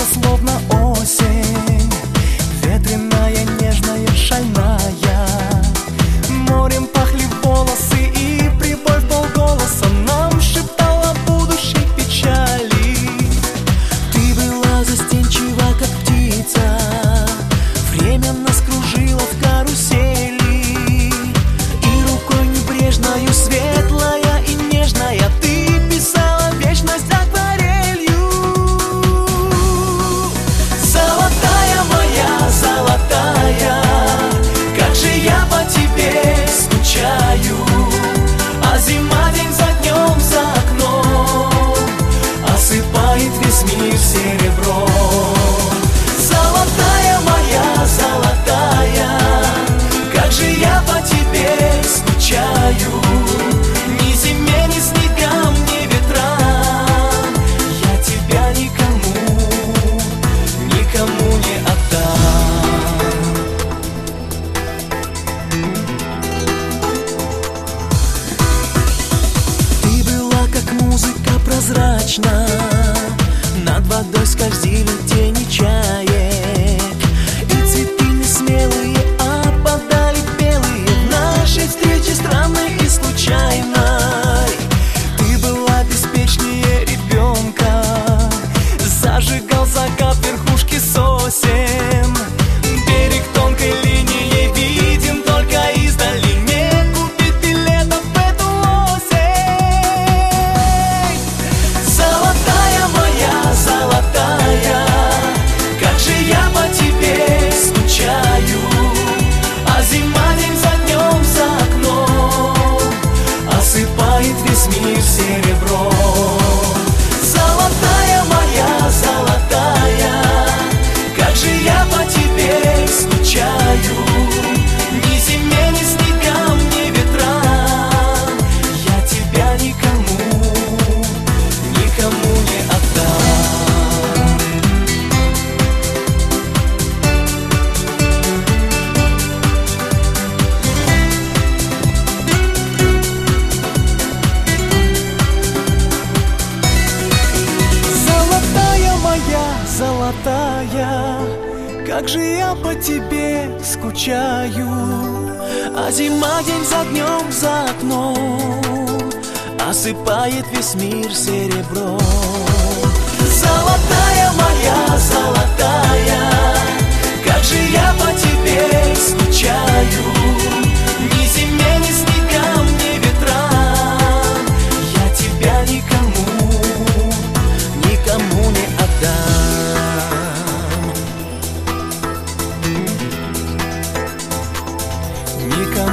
словно осень, ветреная, нежная, шальная. Морем пахли волосы, и прибой в полголоса нам шептала будущей печали. Ты была застенчива, как птица, время нас кружило в карусели, и рукой небрежною, светлая и нежная, ты писала вечность акварелью. Золотая моя, золотая, как же я по тебе скучаю. А зима день за днем за окном осыпает весь мир серебром. Золотая моя, золотая, как же я по тебе скучаю. Ни зиме, ни снегам, ни ветрам я тебя никому, никому не отдам. Ты была как музыка прозрачна, над водой скользили тени чаек, и цветы несмелые опадали белые в нашей встрече странной и случайной. Ты была беспечнее ребенка, зажигал закат верхушки сосен. Берег тонкой линией виден только издали, не купить билетов в эту осень. Золотая моя, золотая, как же я по тебе скучаю. А зима день за днем за окном осыпает весь мир серебром. Золотая моя, золотая, как же я по тебе скучаю. Ни зиме, ни снегам, ни ветрам я тебя никому, никому не отдам. Золотая моя, золотая, как же я по тебе скучаю. А зима день за днем за окном осыпает весь мир серебром. Золотая моя, золотая, как же я по тебе скучаю. Ни зиме, ни снегам, ни ветрам я тебя никому, никому не отдам. Никому